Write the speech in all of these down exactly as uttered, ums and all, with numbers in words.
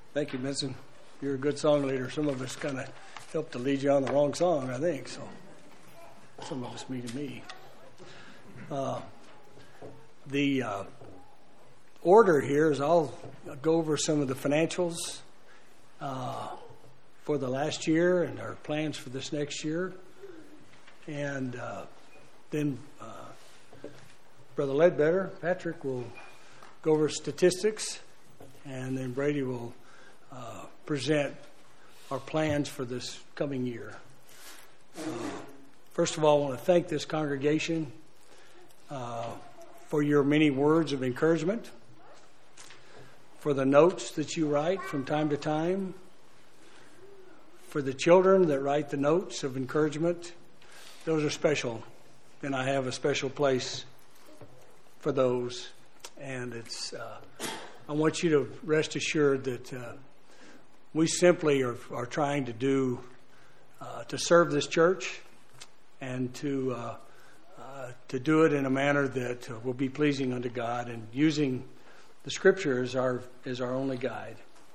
Thank you, Benson. You're a good song leader. Some of us kind of helped to lead you on the wrong song, I think. So some of us, me to me. Uh, the uh, order here is I'll go over some of the financials uh, for the last year and our plans for this next year. And uh, then uh, Brother Ledbetter, Patrick, will go over statistics. And then Brady will uh, present our plans for this coming year. Uh, first of all, I want to thank this congregation uh, for your many words of encouragement, for the notes that you write from time to time, for the children that write the notes of encouragement. Those are special, and I have a special place for those. And it's uh, I want you to rest assured that uh, we simply are, are trying to do uh, to serve this church and to uh, uh, to do it in a manner that uh, will be pleasing unto God, and using the Scripture as our as our only guide.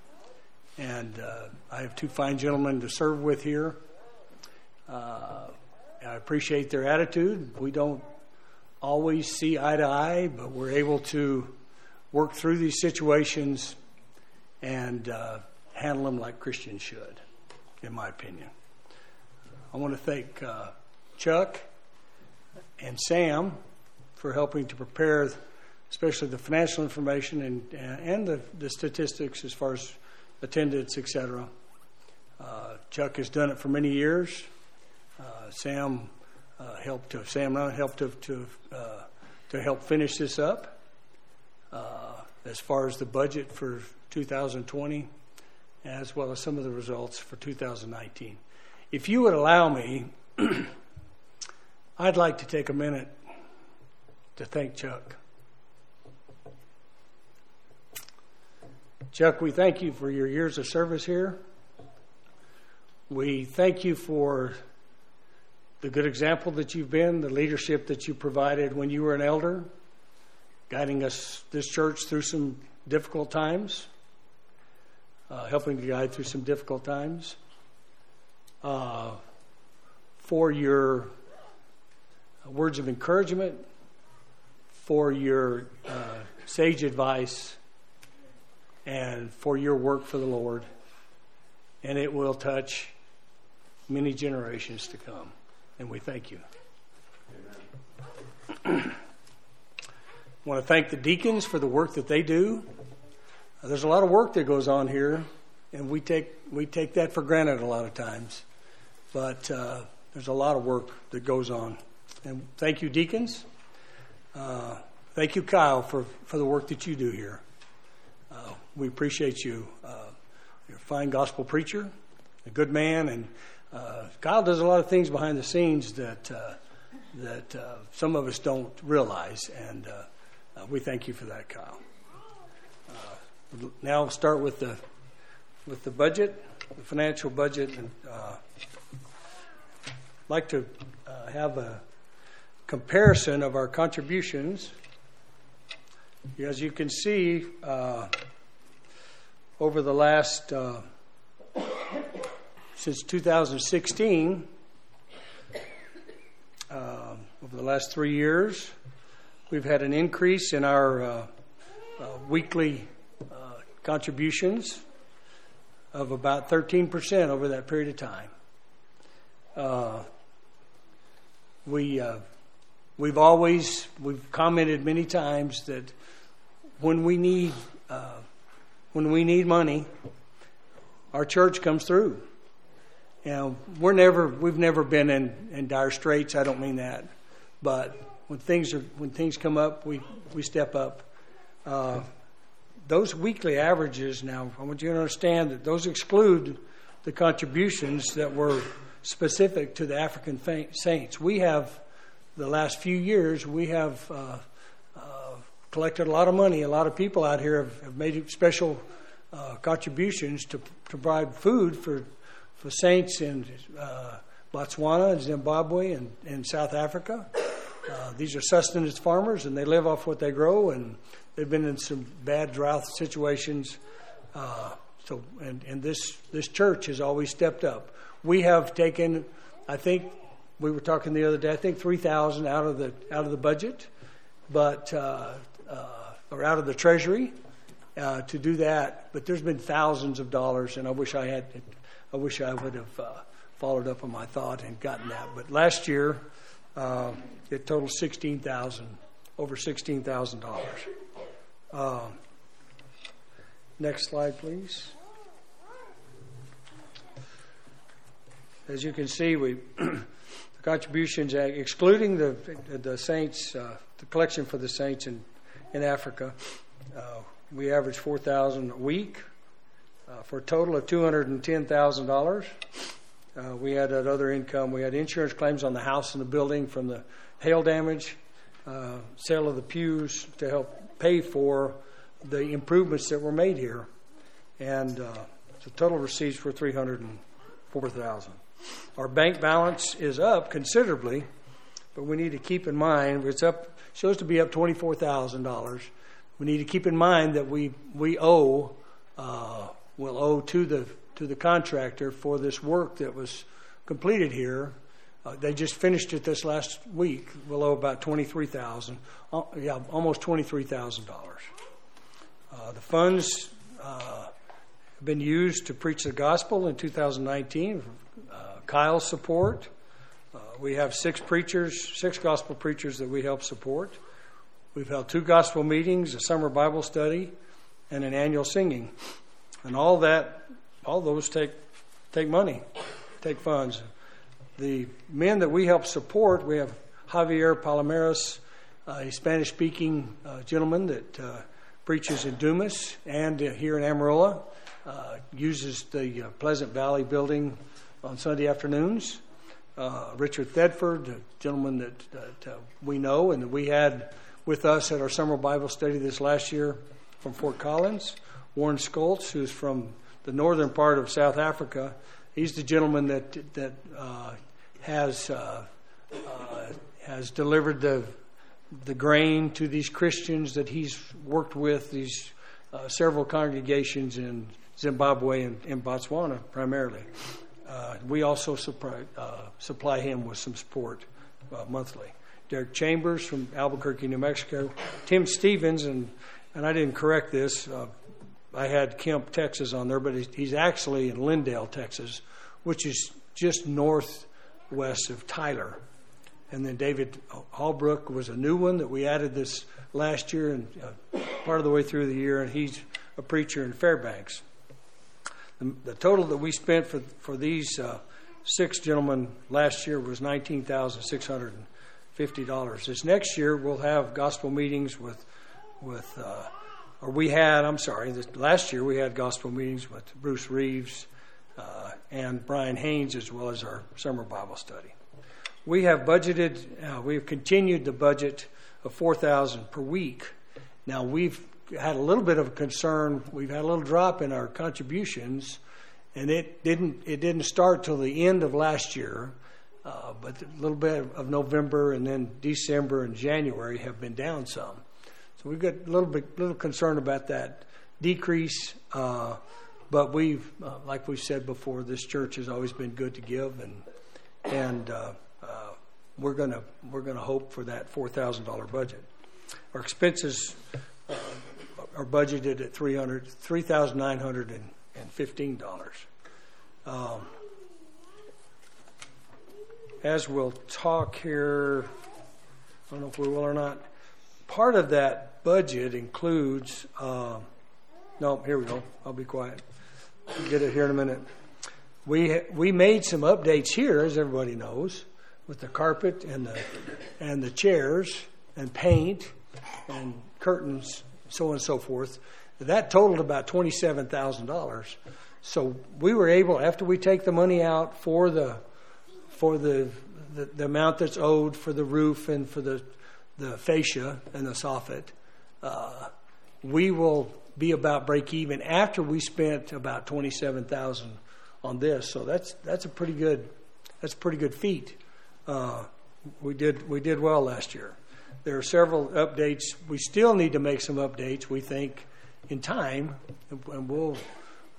And uh, I have two fine gentlemen to serve with here. Uh, I appreciate their attitude. We don't always see eye to eye, but we're able to work through these situations and uh, handle them like Christians should, in my opinion. I want to thank uh, Chuck and Sam for helping to prepare, especially the financial information and and the, the statistics as far as attendance, et cetera. Uh, Chuck has done it for many years. Uh, Sam uh, helped to Sam helped to to, uh, to help finish this up. Uh, as far as the budget for two thousand twenty, as well as some of the results for two thousand nineteen. If you would allow me, I'd like to take a minute to thank Chuck. Chuck, we thank you for your years of service here. We thank you for the good example that you've been, the leadership that you provided when you were an elder, guiding us, this church, through some difficult times, uh, helping to guide through some difficult times, uh, for your words of encouragement, for your uh, sage advice, and for your work for the Lord. And it will touch many generations to come. And we thank you. Amen. I want to thank the deacons for the work that they do. Uh, there's a lot of work that goes on here, and we take we take that for granted a lot of times. But uh, there's a lot of work that goes on. And thank you, deacons. Uh, thank you, Kyle, for, for the work that you do here. Uh, we appreciate you. Uh, you're a fine gospel preacher, a good man, and uh, Kyle does a lot of things behind the scenes that uh, that uh, some of us don't realize, and uh, Uh, we thank you for that, Kyle. Uh, now we'll start with the with the budget, the financial budget, and uh, I'd like to uh, have a comparison of our contributions. As you can see, uh, over the last uh, since two thousand sixteen, uh, over the last three years. We've had an increase in our uh, uh, weekly uh, contributions of about thirteen percent over that period of time. Uh, we, uh, we've always, we've commented many times that when we need, uh, when we need money, our church comes through. You know, we're never, we've never been in, in dire straits. I don't mean that, but When things are when things come up, we, we step up. Uh, those weekly averages now, I want you to understand that those exclude the contributions that were specific to the African saints. We have, the last few years, we have uh, uh, collected a lot of money. A lot of people out here have, have made special uh, contributions to, to provide food for for saints in uh, Botswana and Zimbabwe and, and South Africa. Uh, these are sustenance farmers, and they live off what they grow, and they've been in some bad drought situations. Uh, so and, and this this church has always stepped up. We have taken, I think we were talking the other day, I think three thousand out of the out of the budget, but uh, uh, or out of the treasury uh, to do that. But there's been thousands of dollars, and I wish I had, I wish I would have uh, followed up on my thought and gotten that. But last year uh, it totaled sixteen thousand, over sixteen thousand dollars. Uh, next slide, please. As you can see, we the contributions, excluding the the saints, uh, the collection for the saints in in Africa, uh, we average four thousand a week uh, for a total of two hundred and ten thousand dollars. Uh, we had that other income. We had insurance claims on the house and the building from the hail damage, uh, sale of the pews to help pay for the improvements that were made here, and uh, the total receipts were three hundred and four thousand. Our bank balance is up considerably, but we need to keep in mind it's up, shows to be up twenty-four thousand dollars. We need to keep in mind that we we owe uh, will owe to the to the contractor for this work that was completed here. Uh, they just finished it this last week. We'll owe about twenty-three thousand, uh, yeah, almost twenty-three thousand dollars. Uh, the funds uh, have been used to preach the gospel in two thousand nineteen. Uh, Kyle's support. Uh, we have six preachers, six gospel preachers that we help support. We've held two gospel meetings, a summer Bible study, and an annual singing. And all that, all those take take money, take funds. The men that we help support, we have Javier Palomares, a Spanish-speaking uh, gentleman that uh, preaches in Dumas and uh, here in Amarillo, uh, uses the uh, Pleasant Valley building on Sunday afternoons. Uh, Richard Thedford, a gentleman that, that uh, we know and that we had with us at our summer Bible study this last year from Fort Collins. Warren Scholz, who's from the northern part of South Africa. He's the gentleman that that uh, has uh, uh, has delivered the the grain to these Christians that he's worked with, these uh, several congregations in Zimbabwe and in Botswana primarily. Uh, we also supply, uh, supply him with some support uh, monthly. Derek Chambers from Albuquerque, New Mexico. Tim Stevens, and, and I didn't correct this. Uh, I had Kemp, Texas on there, but he's actually in Lindale, Texas, which is just northwest of Tyler. And then David Hallbrook was a new one that we added this last year and uh, part of the way through the year, and he's a preacher in Fairbanks. The, the total that we spent for for these uh, six gentlemen last year was nineteen thousand six hundred fifty dollars. This next year we'll have gospel meetings with, with uh, or we had, I'm sorry, this, last year we had gospel meetings with Bruce Reeves uh, and Brian Haynes, as well as our summer Bible study. We have budgeted, uh, we have continued the budget of four thousand dollars per week. Now we've had a little bit of a concern. We've had a little drop in our contributions, and it didn't it didn't start till the end of last year. Uh, but a little bit of November and then December and January have been down some. So we've got a little bit little concern about that decrease. Uh, but we've, uh, like we've said before, this church has always been good to give, and and uh, uh, we're gonna we're gonna hope for that four thousand dollar budget. Our expenses uh, are budgeted at three hundred three thousand nine hundred and fifteen dollars. Um, as we'll talk here, I don't know if we will or not. Part of that budget includes. Uh, no, here we go. I'll be quiet. I'll get it here in a minute. We we made some updates here, as everybody knows, with the carpet and the and the chairs and paint and curtains, so on and so forth. That totaled about twenty-seven thousand dollars. So we were able, after we take the money out for the for the, the the amount that's owed for the roof and for the the fascia and the soffit, uh, we will be about break even after we spent about twenty-seven thousand dollars on this. So that's that's a pretty good that's a pretty good feat. Uh, we did we did well last year. There are several updates. We still need to make some updates, we think, in time, and we'll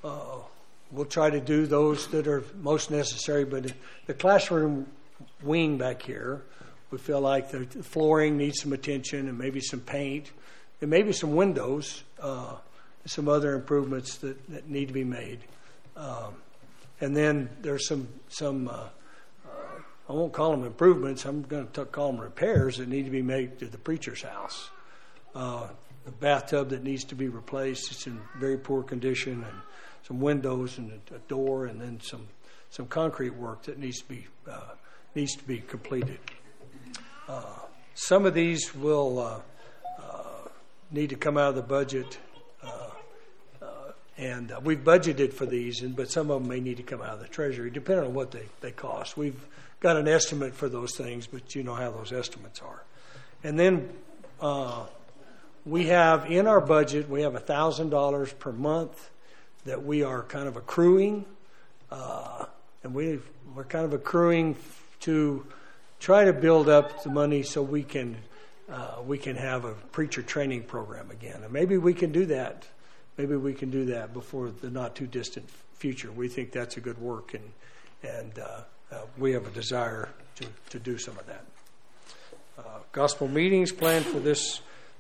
uh, we'll try to do those that are most necessary. But the classroom wing back here, we feel like the flooring needs some attention and maybe some paint and maybe some windows, uh, and some other improvements that, that need to be made. Um, and then there's some, some uh, uh, I won't call them improvements, I'm going to call them repairs that need to be made to the preacher's house. Uh, the bathtub that needs to be replaced, it's in very poor condition, and some windows and a, a door, and then some, some concrete work that needs to be, uh, needs to be completed. Uh, some of these will uh, uh, need to come out of the budget, uh, uh, and uh, we've budgeted for these, and, but some of them may need to come out of the treasury, depending on what they, they cost. We've got an estimate for those things, but you know how those estimates are. And then uh, we have in our budget, we have one thousand dollars per month that we are kind of accruing, uh, and we we're kind of accruing to try to build up the money so we can uh, we can have a preacher training program again, and maybe we can do that. Maybe we can do that before the not too distant future. We think that's a good work, and and uh, uh, we have a desire to to do some of that. Uh, gospel meetings planned for this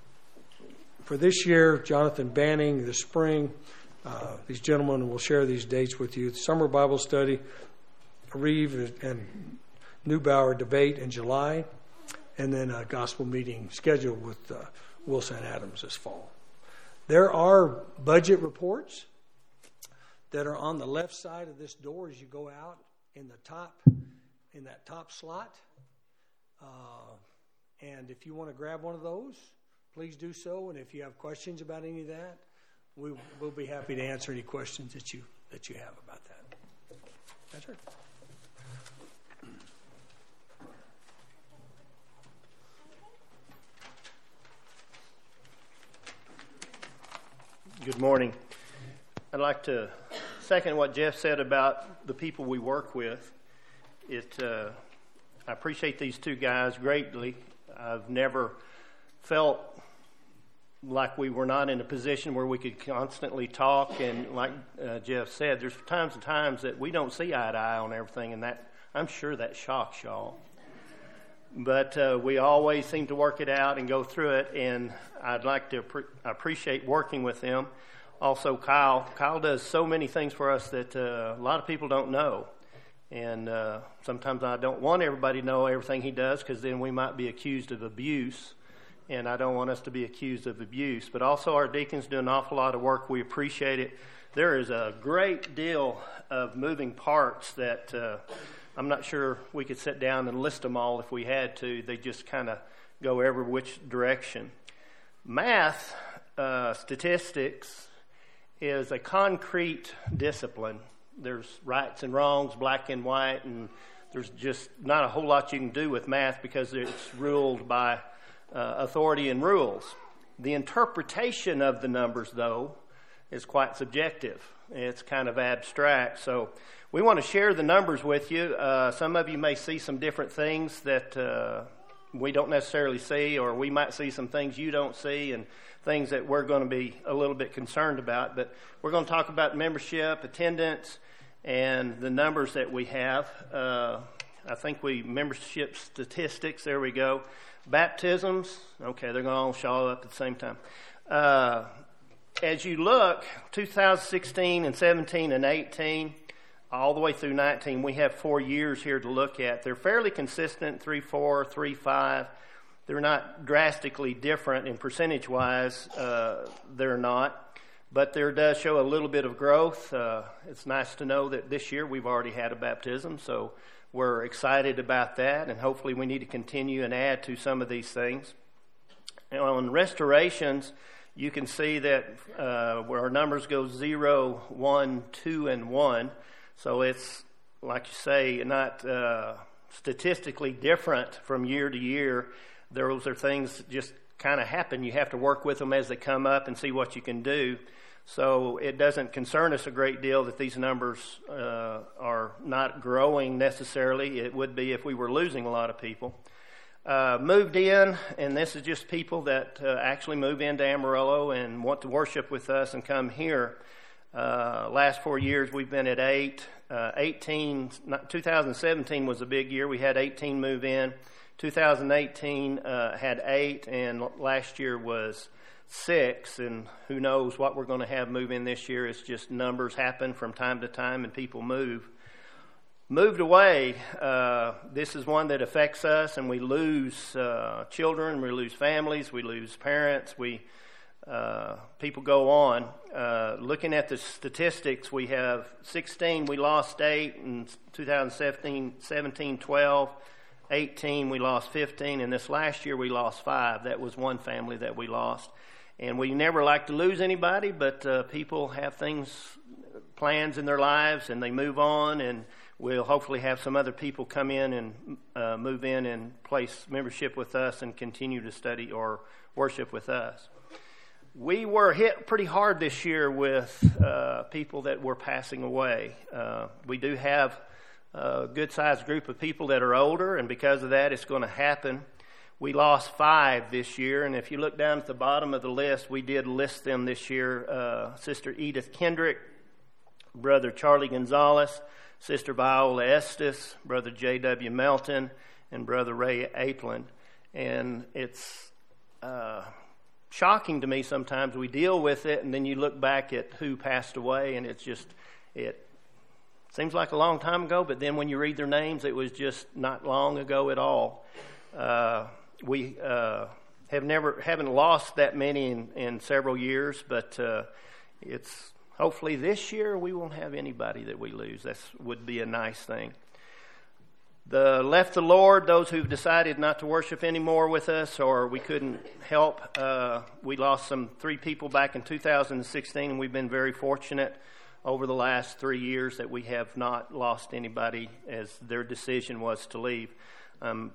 for this year. Jonathan Banning this spring. Uh, these gentlemen will share these dates with you. Summer Bible study, Reeve and Neubauer debate in July, and then a gospel meeting scheduled with uh, Wilson Adams this fall. There are budget reports that are on the left side of this door as you go out in the top, in that top slot. Uh, and if you want to grab one of those, please do so. And if you have questions about any of that, we will be happy to answer any questions that you that you have about that. That's it. Good morning. I'd like to second what Jeff said about the people we work with. It, uh, I appreciate these two guys greatly. I've never felt like we were not in a position where we could constantly talk, and like uh, Jeff said, there's times and times that we don't see eye to eye on everything, and that I'm sure that shocks y'all. But uh, we always seem to work it out and go through it, and I'd like to pre- appreciate working with them. Also, Kyle. Kyle does so many things for us that uh, a lot of people don't know, and uh, sometimes I don't want everybody to know everything he does, because then we might be accused of abuse, and I don't want us to be accused of abuse. But also our deacons do an awful lot of work. We appreciate it. There is a great deal of moving parts that uh, I'm not sure we could sit down and list them all if we had to. They just kind of go every which direction. Math, uh, statistics, is a concrete discipline. There's rights and wrongs, black and white, and there's just not a whole lot you can do with math because it's ruled by uh, authority and rules. The interpretation of the numbers, though, is quite subjective. It's kind of abstract. So we want to share the numbers with you. Uh, some of you may see some different things that uh, we don't necessarily see, or we might see some things you don't see, and things that we're going to be a little bit concerned about. But we're going to talk about membership, attendance, and the numbers that we have. Uh, I think we, membership statistics, there we go. Baptisms, okay, they're going to all show up at the same time. Uh, as you look, two thousand sixteen and seventeen and eighteen, all the way through nineteen, we have four years here to look at. They're fairly consistent, three, four, three, five. They're not drastically different in percentage-wise. Uh, they're not. But there does show a little bit of growth. Uh, it's nice to know that this year we've already had a baptism, so we're excited about that, and hopefully we need to continue and add to some of these things. And on restorations, you can see that uh, where our numbers go zero, one, two, and one. So it's, like you say, not uh, statistically different from year to year. Those are things that just kind of happen. You have to work with them as they come up and see what you can do. So it doesn't concern us a great deal that these numbers uh, are not growing necessarily. It would be if we were losing a lot of people. Uh, moved in, and this is just people that uh, actually move into Amarillo and want to worship with us and come here. Uh, last four years we've been at eight. Uh, eighteen, two thousand seventeen was a big year. We had eighteen move in. two thousand eighteen uh, had eight, and last year was six. And who knows what we're going to have move in this year. It's just numbers happen from time to time, and people move. Moved away, uh, this is one that affects us, and we lose uh, children, we lose families, we lose parents, we uh, people go on. Uh, looking at the statistics, we have sixteen, we lost eight, in two thousand seventeen, twelve, eighteen, we lost fifteen, and this last year we lost five. That was one family that we lost. And we never like to lose anybody, but uh, people have things, plans in their lives, and they move on, and we'll hopefully have some other people come in and uh, move in and place membership with us and continue to study or worship with us. We were hit pretty hard this year with uh, people that were passing away. Uh, we do have a good-sized group of people that are older, and because of that, it's going to happen. We lost five this year, and if you look down at the bottom of the list, we did list them this year. Uh, Sister Edith Kendrick, Brother Charlie Gonzalez, Sister Viola Estes, Brother J W Melton, and Brother Ray Aplin. And it's uh, shocking to me sometimes. We deal with it, and then you look back at who passed away, and it's just, it seems like a long time ago, but then when you read their names, it was just not long ago at all. Uh, we uh, have never, haven't lost that many in, in several years, but uh, it's hopefully this year we won't have anybody that we lose. That would be a nice thing. The left the Lord, those who've decided not to worship anymore with us, or we couldn't help. Uh, we lost some three people back in two thousand sixteen, and we've been very fortunate over the last three years that we have not lost anybody as their decision was to leave. Um,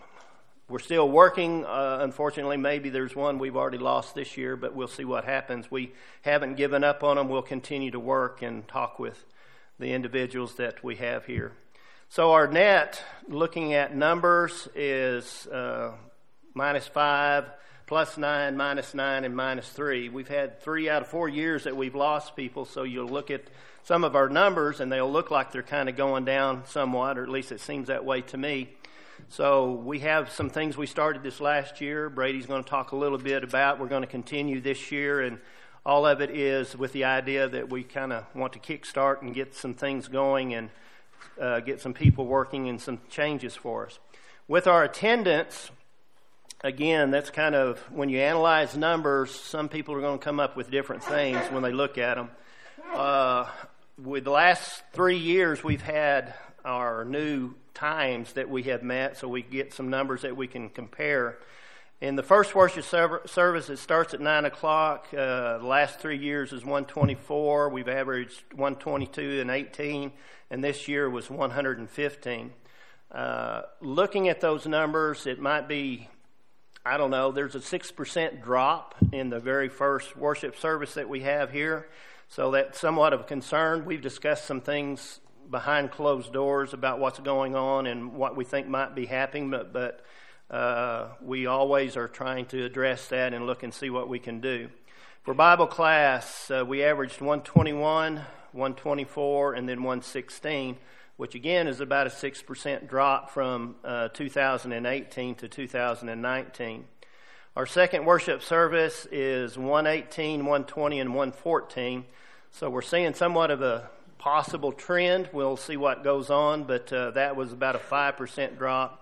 We're still working. Uh, unfortunately, maybe there's one we've already lost this year, but we'll see what happens. We haven't given up on them. We'll continue to work and talk with the individuals that we have here. So our net, looking at numbers, is uh, minus five, plus nine, minus nine, and minus three. We've had three out of four years that we've lost people, so you'll look at some of our numbers, and they'll look like they're kind of going down somewhat, or at least it seems that way to me. So we have some things we started this last year. Brady's going to talk a little bit about. We're going to continue this year, and all of it is with the idea that we kind of want to kickstart and get some things going and uh, get some people working and some changes for us. With our attendance, again, that's kind of, when you analyze numbers, some people are going to come up with different things when they look at them. Uh, with the last three years, we've had our new times that we have met, so we get some numbers that we can compare. In the first worship service, it starts at nine o'clock. Uh, the last three years is one twenty-four. We've averaged one twenty-two and eighteen, and this year was one hundred fifteen. Uh, looking at those numbers, it might be, I don't know, there's a six percent drop in the very first worship service that we have here, so that's somewhat of a concern. We've discussed some things behind closed doors about what's going on and what we think might be happening, but, but uh, we always are trying to address that and look and see what we can do. For Bible class, uh, we averaged one twenty-one, one twenty-four, and then one sixteen, which again is about a six percent drop from uh, two thousand eighteen to two thousand nineteen. Our second worship service is one eighteen, one twenty, and one fourteen, so we're seeing somewhat of a possible trend. We'll see what goes on, but uh, that was about a five percent drop.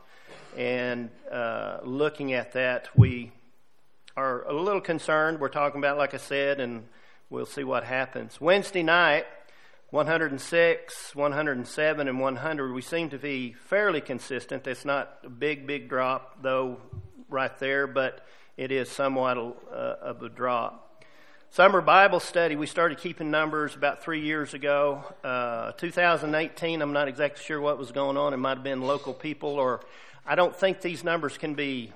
And uh, looking at that, we are a little concerned. We're talking about, like I said, and we'll see what happens. Wednesday night, one hundred six, one hundred seven, and one hundred. We seem to be fairly consistent. That's not a big, big drop, though, right there, but it is somewhat uh, of a drop. Summer Bible study, we started keeping numbers about three years ago. Uh, two thousand eighteen, I'm not exactly sure what was going on. It might have been local people, or I don't think these numbers can be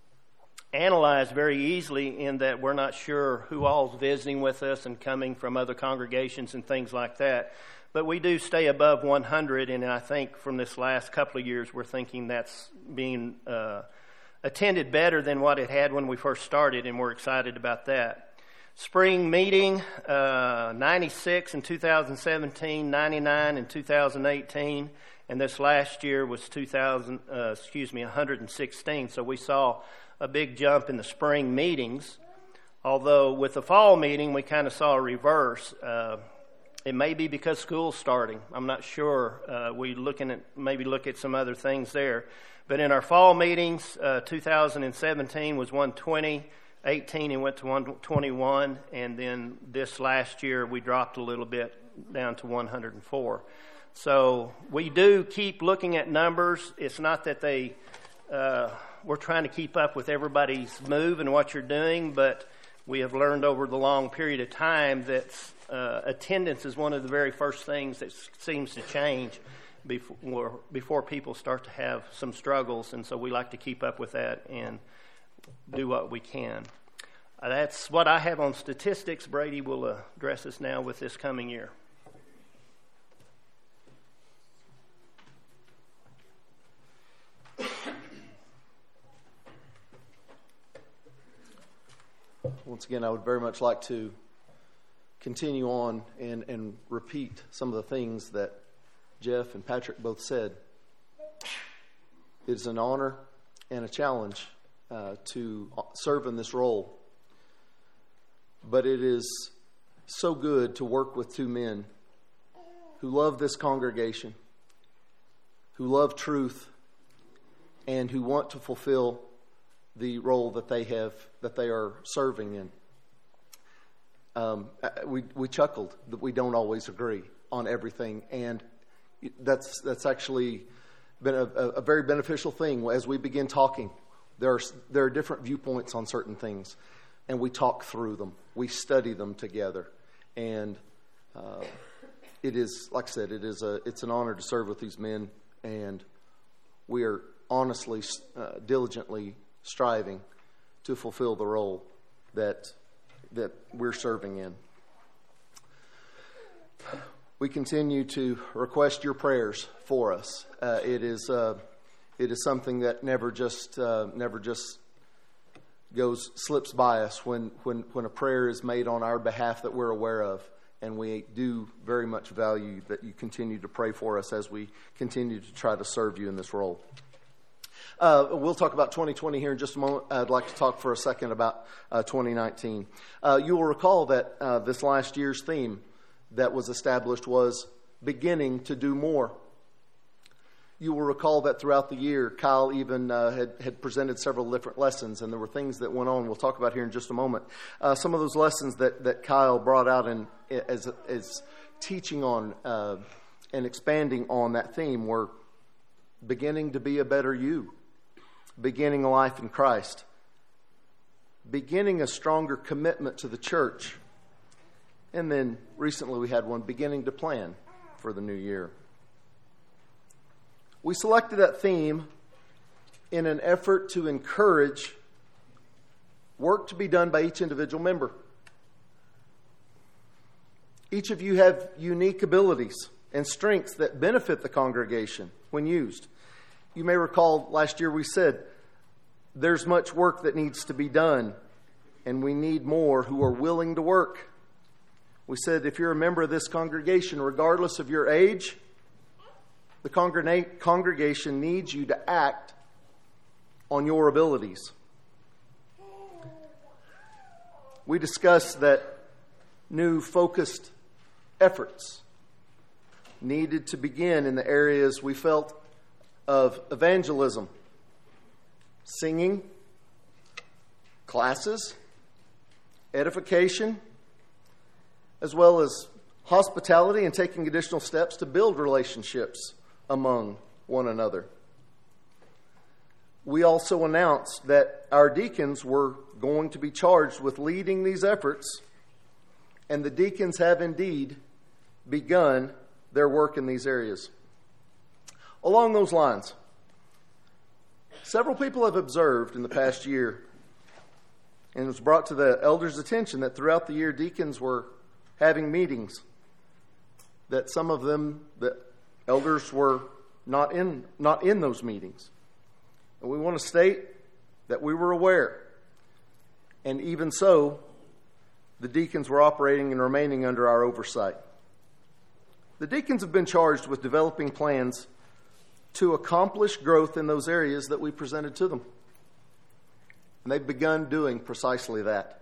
analyzed very easily in that we're not sure who all's visiting with us and coming from other congregations and things like that. But we do stay above one hundred, and I think from this last couple of years, we're thinking that's being uh, attended better than what it had when we first started, and we're excited about that. spring meeting, uh, ninety-six in two thousand seventeen, ninety-nine in two thousand eighteen, and this last year was two thousand, uh, excuse me, one hundred sixteen. So we saw a big jump in the spring meetings. Although with the fall meeting, we kind of saw a reverse. Uh, it may be because school's starting. I'm not sure. Uh, we looking at maybe look at some other things there. But in our fall meetings, uh, two thousand seventeen was one twenty, eighteen it went to one twenty-one, and then this last year we dropped a little bit down to one hundred four. So we do keep looking at numbers. It's not that they uh, we're trying to keep up with everybody's move and what you're doing, but we have learned over the long period of time that uh, attendance is one of the very first things that seems to change before, before people start to have some struggles. And so we like to keep up with that and do what we can. Uh, that's what I have on statistics. Brady will uh, address us now with this coming year. Once again, I would very much like to continue on and, and repeat some of the things that Jeff and Patrick both said. It is an honor and a challenge uh, to serve in this role. But it is so good to work with two men who love this congregation, who love truth, and who want to fulfill the role that they have, that they are serving in. Um, we we chuckled that we don't always agree on everything, and that's that's actually been a, a very beneficial thing. As we begin talking, there are there are different viewpoints on certain things, and we talk through them. We study them together, and uh, it is, like I said, it is a it's an honor to serve with these men, and we are honestly, uh, diligently striving to fulfill the role that that we're serving in. We continue to request your prayers for us. Uh, it is uh, it is something that never just uh, never just goes slips by us when when when a prayer is made on our behalf that we're aware of, and we do very much value that you continue to pray for us as we continue to try to serve you in this role. Uh, we'll talk about twenty twenty here in just a moment. I'd like to talk for a second about uh, twenty nineteen. Uh, you will recall that uh, this last year's theme that was established was beginning to do more. You will recall that throughout the year, Kyle even uh, had, had presented several different lessons, and there were things that went on we'll talk about here in just a moment. Uh, some of those lessons that, that Kyle brought out in, as, as teaching on uh, and expanding on that theme were beginning to be a better you, beginning a life in Christ, beginning a stronger commitment to the church, and then recently we had one, beginning to plan for the new year. We selected that theme in an effort to encourage work to be done by each individual member. Each of you have unique abilities and strengths that benefit the congregation when used. You may recall last year we said there's much work that needs to be done, and we need more who are willing to work. We said if you're a member of this congregation, regardless of your age, the congreg- congregation needs you to act on your abilities. We discussed that new focused efforts needed to begin in the areas we felt of evangelism, singing, classes, edification, as well as hospitality and taking additional steps to build relationships among one another. We also announced that our deacons were going to be charged with leading these efforts, and the deacons have indeed begun their work in these areas. Along those lines, several people have observed in the past year, and it was brought to the elders' attention that throughout the year deacons were having meetings, that some of them, the elders were not in not in those meetings. And we want to state that we were aware. And even so, the deacons were operating and remaining under our oversight. The deacons have been charged with developing plans to accomplish growth in those areas that we presented to them. And they've begun doing precisely that.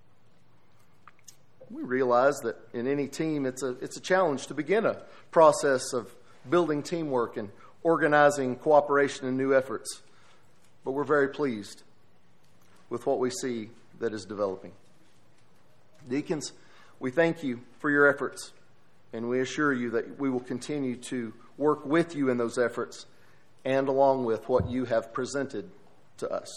We realize that in any team, it's a, it's a challenge to begin a process of building teamwork and organizing cooperation and new efforts. But we're very pleased with what we see that is developing. Deacons, we thank you for your efforts, and we assure you that we will continue to work with you in those efforts and along with what you have presented to us.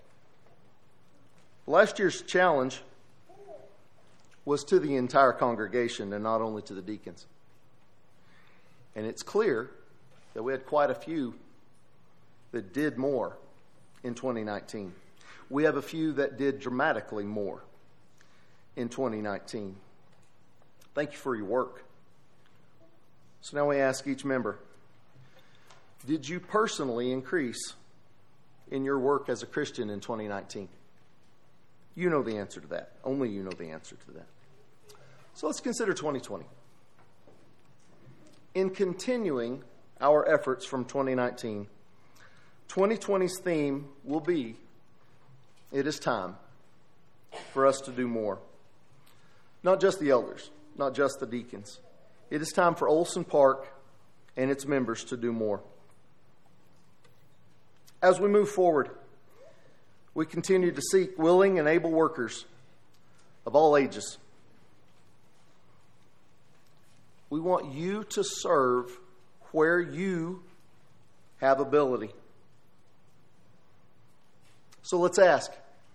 Last year's challenge was to the entire congregation and not only to the deacons. And it's clear that we had quite a few that did more in twenty nineteen. We have a few that did dramatically more in twenty nineteen. Thank you for your work. So now we ask each member, did you personally increase in your work as a Christian in twenty nineteen? You know the answer to that. Only you know the answer to that. So let's consider twenty twenty. In continuing our efforts from twenty nineteen, twenty twenty's theme will be, it is time for us to do more. Not just the elders, not just the deacons. It is time for Olson Park and its members to do more. As we move forward, we continue to seek willing and able workers of all ages. We want you to serve where you have ability. So let's ask,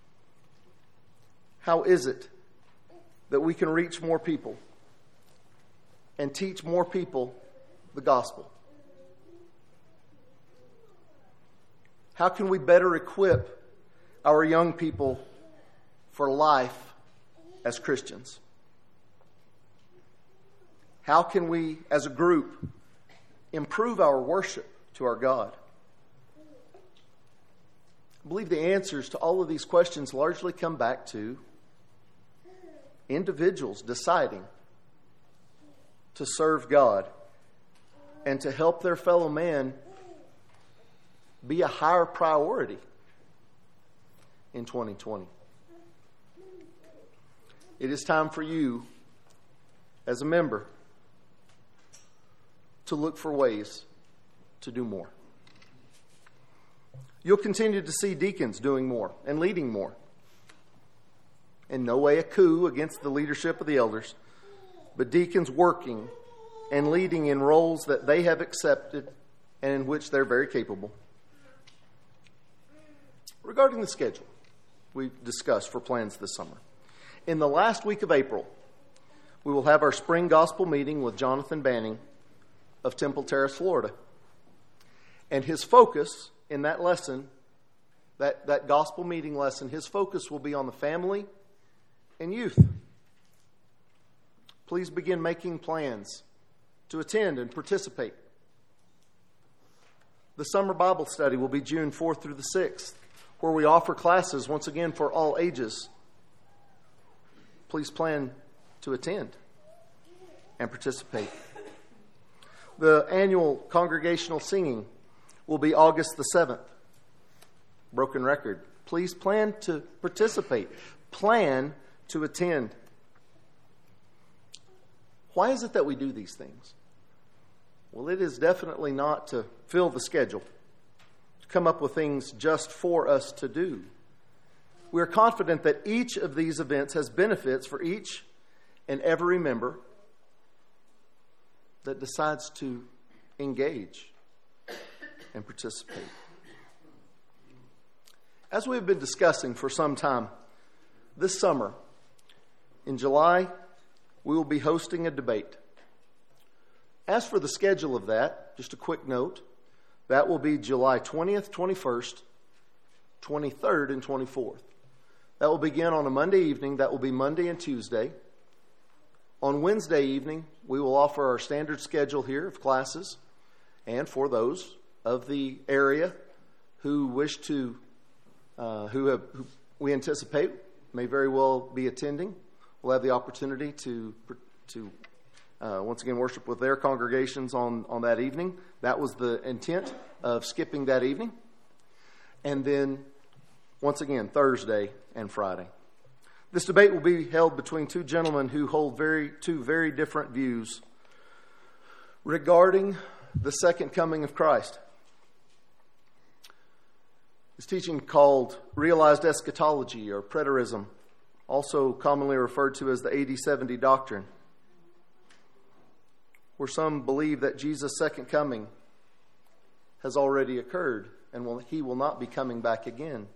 how is it that we can reach more people and teach more people the gospel? How can we better equip our young people for life as Christians? How can we, as a group, improve our worship to our God? I believe the answers to all of these questions largely come back to individuals deciding to serve God and to help their fellow man be a higher priority in twenty twenty. It is time for you, as a member, to look for ways to do more. You'll continue to see deacons doing more and leading more. In no way a coup against the leadership of the elders, but deacons working and leading in roles that they have accepted and in which they're very capable. Regarding the schedule we've discussed for plans this summer, in the last week of April, we will have our spring gospel meeting with Jonathan Banning of Temple Terrace, Florida. And his focus in that lesson, that, that gospel meeting lesson, his focus will be on the family and youth. Please begin making plans to attend and participate. The summer Bible study will be June fourth through the sixth, where we offer classes once again for all ages. Please plan to attend and participate. The annual congregational singing will be August the seventh. Broken record. Please plan to participate. Plan to attend. Why is it that we do these things? Well, it is definitely not to fill the schedule, to come up with things just for us to do. We are confident that each of these events has benefits for each and every member that decides to engage and participate. As we have been discussing for some time, this summer, in July, we will be hosting a debate. As for the schedule of that, just a quick note, that will be July twentieth, twenty-first, twenty-third, and twenty-fourth. That will begin on a Monday evening. That will be Monday and Tuesday. On Wednesday evening, we will offer our standard schedule here of classes. And for those of the area who wish to, uh, who have, who we anticipate may very well be attending, will have the opportunity to to uh, once again worship with their congregations on, on that evening. That was the intent of skipping that evening. And then, once again, Thursday and Friday. This debate will be held between two gentlemen who hold very two very different views regarding the second coming of Christ. This teaching, called realized eschatology or preterism, also commonly referred to as the eighty seventy doctrine, where some believe that Jesus' second coming has already occurred and will, he will not be coming back again.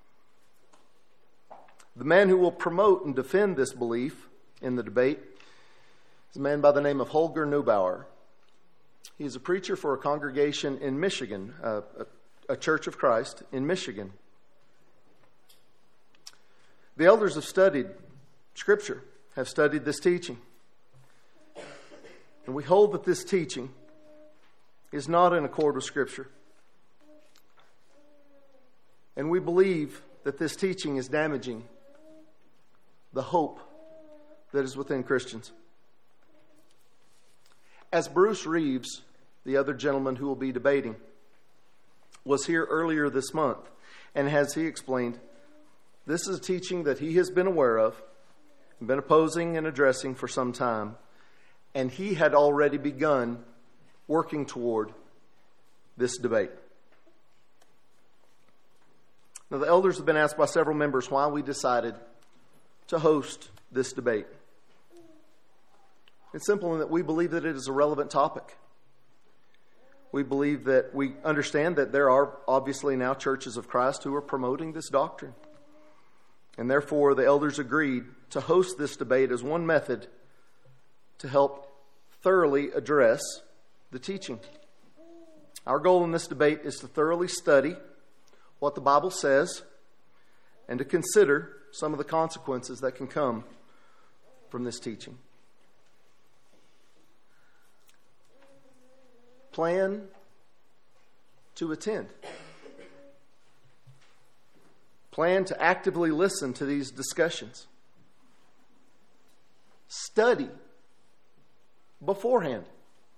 The man who will promote and defend this belief in the debate is a man by the name of Holger Neubauer. He is a preacher for a congregation in Michigan, uh, a, a Church of Christ in Michigan. The elders have studied Scripture, have studied this teaching. And we hold that this teaching is not in accord with Scripture. And we believe that this teaching is damaging the hope that is within Christians. As Bruce Reeves, the other gentleman who will be debating, was here earlier this month, and as he explained, this is a teaching that he has been aware of, been opposing and addressing for some time, and he had already begun working toward this debate. Now, the elders have been asked by several members why we decided to host this debate. It's simple in that we believe that it is a relevant topic. We believe that we understand that there are obviously now churches of Christ who are promoting this doctrine. And therefore, the elders agreed to host this debate as one method to help thoroughly address the teaching. Our goal in this debate is to thoroughly study what the Bible says and to consider some of the consequences that can come from this teaching. Plan to attend. Plan to actively listen to these discussions. Study beforehand.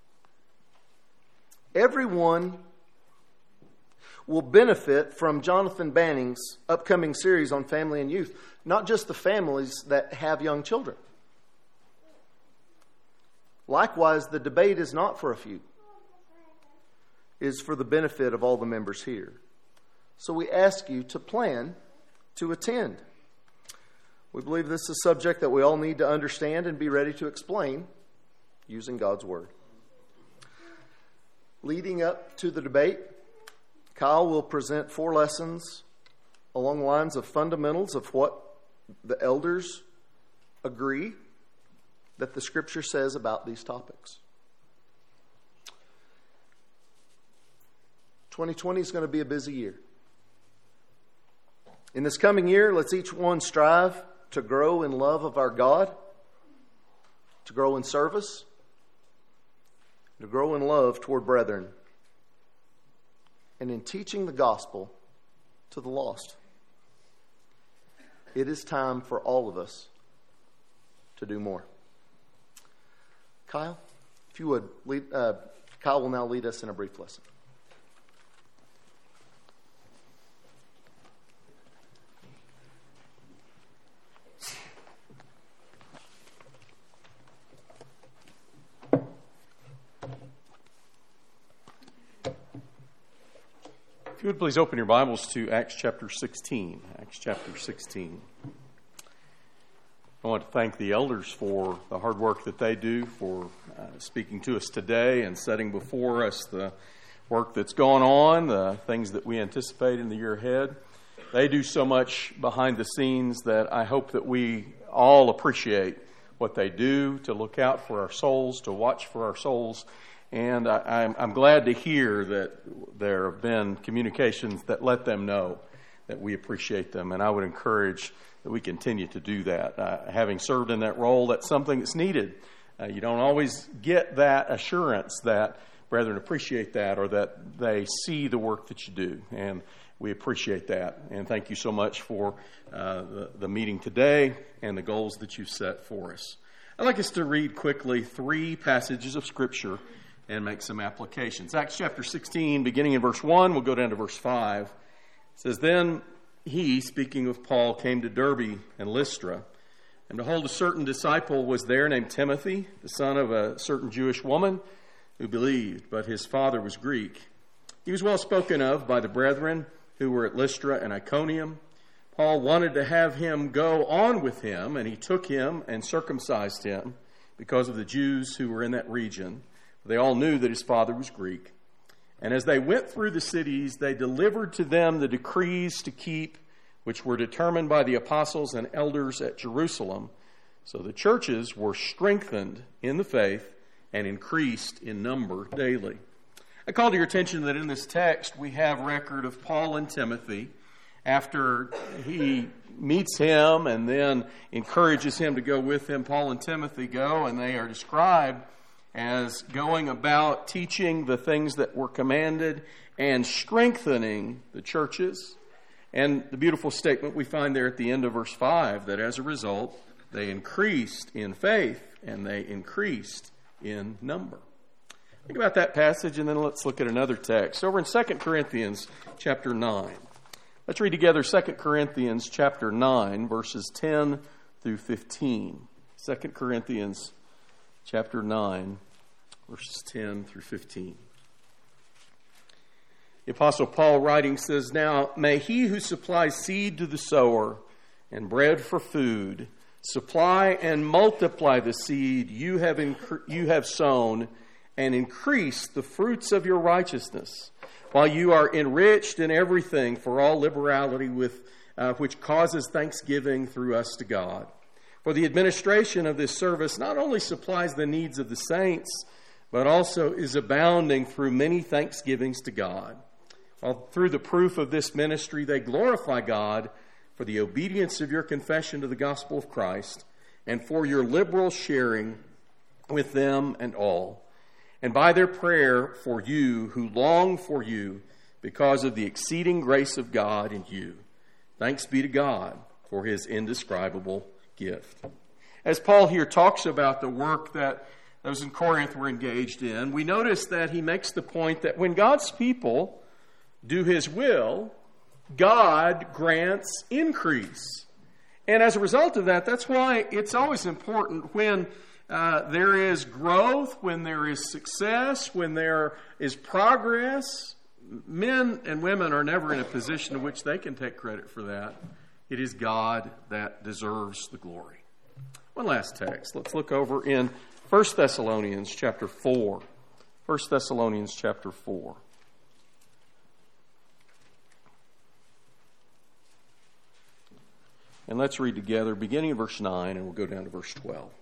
Everyone will benefit from Jonathan Banning's upcoming series on family and youth, not just the families that have young children. Likewise, the debate is not for a few. It is for the benefit of all the members here. So we ask you to plan to attend. We believe this is a subject that we all need to understand and be ready to explain using God's Word. Leading up to the debate, Kyle will present four lessons along the lines of fundamentals of what the elders agree that the Scripture says about these topics. twenty twenty is going to be a busy year. In this coming year, let's each one strive to grow in love of our God, to grow in service, to grow in love toward brethren, and in teaching the gospel to the lost. It is time for all of us to do more. Kyle, if you would, lead, uh, Kyle will now lead us in a brief lesson. If you would please open your Bibles to Acts chapter sixteen. Acts chapter sixteen. I want to thank the elders for the hard work that they do, for uh, speaking to us today and setting before us the work that's going on, the things that we anticipate in the year ahead. They do so much behind the scenes that I hope that we all appreciate what they do to look out for our souls, to watch for our souls. And I, I'm, I'm glad to hear that there have been communications that let them know that we appreciate them. And I would encourage that we continue to do that. Uh, having served in that role, that's something that's needed. Uh, you don't always get that assurance that brethren appreciate that or that they see the work that you do. And we appreciate that. And thank you so much for uh, the, the meeting today and the goals that you've set for us. I'd like us to read quickly three passages of Scripture and make some applications. Acts chapter sixteen, beginning in verse one, we'll go down to verse five. It says, Then he, speaking of Paul, came to Derbe and Lystra. And behold, a certain disciple was there named Timothy, the son of a certain Jewish woman who believed, but his father was Greek. He was well spoken of by the brethren who were at Lystra and Iconium. Paul wanted to have him go on with him, and he took him and circumcised him because of the Jews who were in that region. They all knew that his father was Greek. And as they went through the cities, they delivered to them the decrees to keep, which were determined by the apostles and elders at Jerusalem. So the churches were strengthened in the faith and increased in number daily. I call to your attention that in this text we have record of Paul and Timothy after he meets him and then encourages him to go with him. Paul and Timothy go, and they are described as going about teaching the things that were commanded and strengthening the churches. And the beautiful statement we find there at the end of verse five, that as a result, they increased in faith and they increased in number. Think about that passage, and then let's look at another text. Over in Second Corinthians chapter nine. Let's read together Second Corinthians chapter nine, verses ten through fifteen. Second Corinthians chapter nine, verses ten through fifteen. The Apostle Paul writing says, Now may he who supplies seed to the sower and bread for food supply and multiply the seed you have incre- you have sown and increase the fruits of your righteousness, while you are enriched in everything for all liberality with uh, which causes thanksgiving through us to God. For the administration of this service not only supplies the needs of the saints, but also is abounding through many thanksgivings to God. While through the proof of this ministry they glorify God for the obedience of your confession to the gospel of Christ, and for your liberal sharing with them and all, and by their prayer for you who long for you because of the exceeding grace of God in you. Thanks be to God for his indescribable gift. As Paul here talks about the work that those in Corinth were engaged in, we notice that he makes the point that when God's people do his will, God grants increase. And as a result of that, that's why it's always important when uh, there is growth, when there is success, when there is progress. Men and women are never in a position in which they can take credit for that. It is God that deserves the glory. One last text. Let's look over in First Thessalonians chapter four. First Thessalonians chapter four. And let's read together, beginning in verse nine, and we'll go down to verse twelve.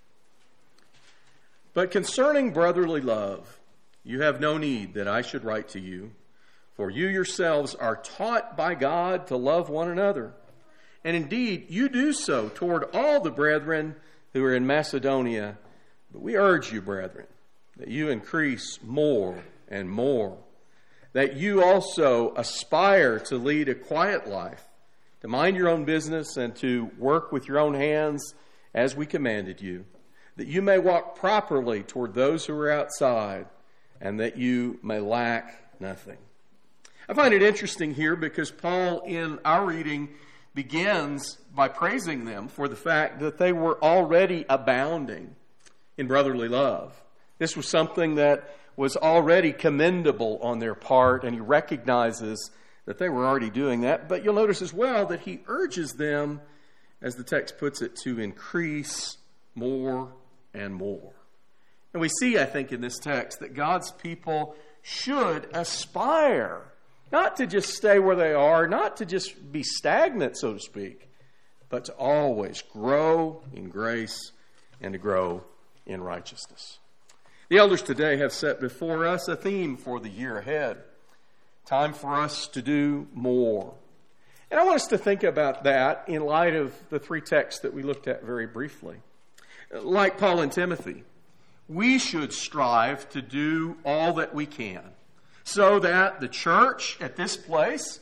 But concerning brotherly love, you have no need that I should write to you, for you yourselves are taught by God to love one another. And indeed, you do so toward all the brethren who are in Macedonia. But we urge you, brethren, that you increase more and more, that you also aspire to lead a quiet life, to mind your own business and to work with your own hands as we commanded you, that you may walk properly toward those who are outside, and that you may lack nothing. I find it interesting here because Paul, in our reading, begins by praising them for the fact that they were already abounding in brotherly love. This was something that was already commendable on their part, and he recognizes that they were already doing that. But you'll notice as well that he urges them, as the text puts it, to increase more and more. And we see, I think, in this text that God's people should aspire not to just stay where they are, not to just be stagnant, so to speak, but to always grow in grace and to grow in righteousness. The elders today have set before us a theme for the year ahead. Time for us to do more. And I want us to think about that in light of the three texts that we looked at very briefly. Like Paul and Timothy, we should strive to do all that we can so that the church at this place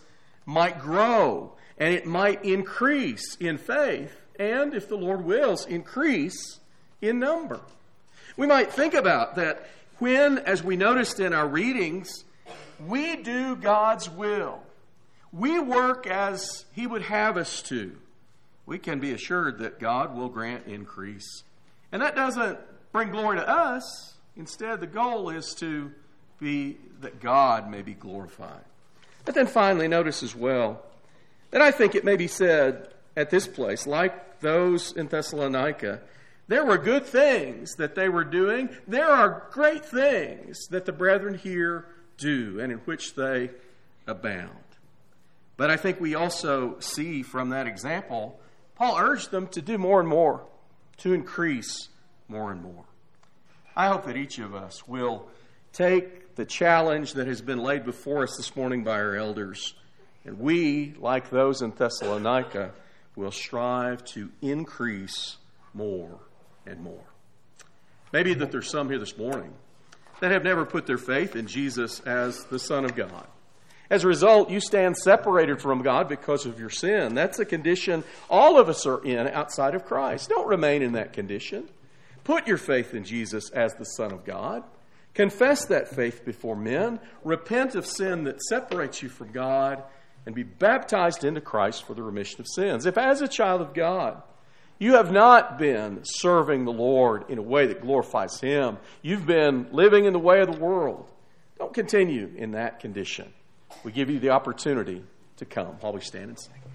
might grow and it might increase in faith and, if the Lord wills, increase in number. We might think about that when, as we noticed in our readings, we do God's will. We work as He would have us to. We can be assured that God will grant increase. And that doesn't bring glory to us. Instead, the goal is to be that God may be glorified. But then finally, notice as well that I think it may be said at this place, like those in Thessalonica, there were good things that they were doing. There are great things that the brethren here do and in which they abound. But I think we also see from that example, Paul urged them to do more and more, to increase more and more. I hope that each of us will take the challenge that has been laid before us this morning by our elders, and we, like those in Thessalonica, will strive to increase more and more. Maybe that there's some here this morning that have never put their faith in Jesus as the Son of God. As a result, you stand separated from God because of your sin. That's a condition all of us are in outside of Christ. Don't remain in that condition. Put your faith in Jesus as the Son of God. Confess that faith before men. Repent of sin that separates you from God, and be baptized into Christ for the remission of sins. If as a child of God, you have not been serving the Lord in a way that glorifies Him, you've been living in the way of the world, don't continue in that condition. We give you the opportunity to come while we stand and sing.